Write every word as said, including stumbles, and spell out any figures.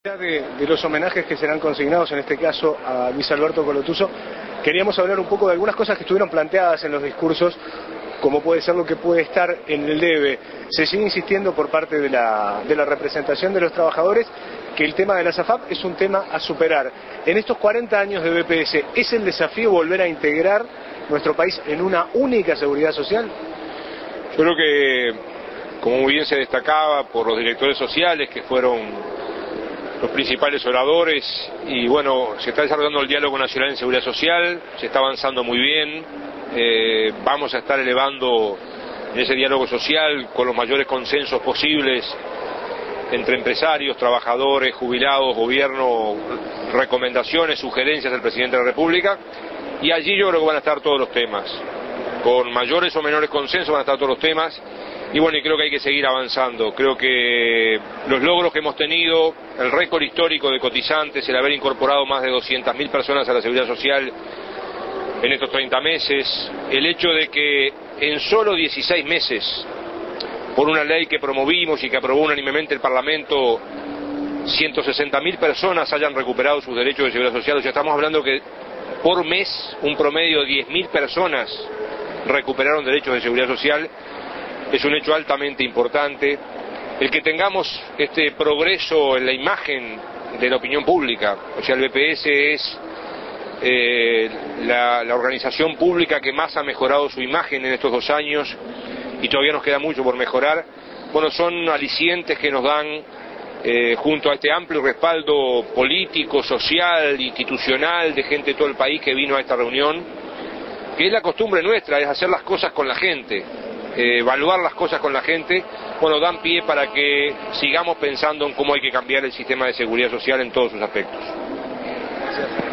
De, de los homenajes que serán consignados, en este caso a Luis Alberto Colotuso, queríamos hablar un poco de algunas cosas que estuvieron planteadas en los discursos, como puede ser lo que puede estar en el debe. Se sigue insistiendo por parte de la, de la representación de los trabajadores que el tema de la SAFAP es un tema a superar. En estos cuarenta años de B P S, ¿es el desafío volver a integrar nuestro país en una única seguridad social? Yo creo que, como muy bien se destacaba por los directores sociales, que fueron los principales oradores, y bueno, se está desarrollando el diálogo nacional en seguridad social, se está avanzando muy bien, eh, vamos a estar elevando en ese diálogo social con los mayores consensos posibles entre empresarios, trabajadores, jubilados, gobierno, recomendaciones, sugerencias del presidente de la República, y allí yo creo que van a estar todos los temas, con mayores o menores consensos van a estar todos los temas. Y bueno, y creo que hay que seguir avanzando. Creo que los logros que hemos tenido, el récord histórico de cotizantes, el haber incorporado más de doscientas mil personas a la seguridad social en estos treinta meses, el hecho de que en solo dieciséis meses, por una ley que promovimos y que aprobó unánimemente el Parlamento, ciento sesenta mil personas hayan recuperado sus derechos de seguridad social. O sea, estamos hablando que por mes, un promedio de diez mil personas recuperaron derechos de seguridad social. Es un hecho altamente importante. El que tengamos este progreso en la imagen de la opinión pública, o sea, el B P S es eh, la, la organización pública que más ha mejorado su imagen en estos dos años, y todavía nos queda mucho por mejorar. Bueno, son alicientes que nos dan, eh, junto a este amplio respaldo político, social, institucional, de gente de todo el país que vino a esta reunión, que es la costumbre nuestra, es hacer las cosas con la gente. Eh, evaluar las cosas con la gente, bueno, dan pie para que sigamos pensando en cómo hay que cambiar el sistema de seguridad social en todos sus aspectos. Gracias.